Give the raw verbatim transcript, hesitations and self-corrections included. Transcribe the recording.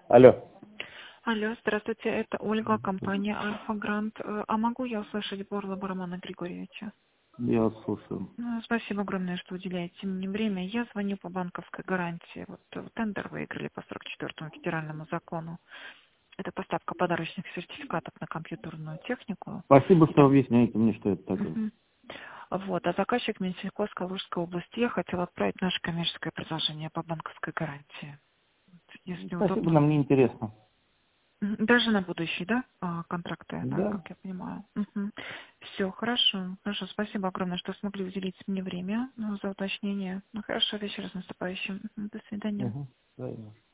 Алло. Алло, здравствуйте, это Ольга, компания Альфа Грант. Э, А могу я услышать Борлова Романа Григорьевича? Я вас слушаю. Ну, спасибо огромное, что уделяете мне время. Я звоню по банковской гарантии. Вот э, тендер выиграли по сорок четвёртому федеральному закону. Это поставка подарочных сертификатов на компьютерную технику. Спасибо, И что там- объясняете мне, что это такое. Мгм. Вот, а заказчик Минсельхоз Калужской области. Я хотела отправить наше коммерческое предложение по банковской гарантии. Вот, если Спасибо, удобно. нам не интересно. Мгм. Даже на будущий, да, а, контракты, да, Да. как я понимаю. Все, хорошо. Хорошо, спасибо огромное, что смогли уделить мне время, ну, за уточнение. Ну, хорошо, вечер с наступающим. Мгм. До свидания. Угу. Правильно.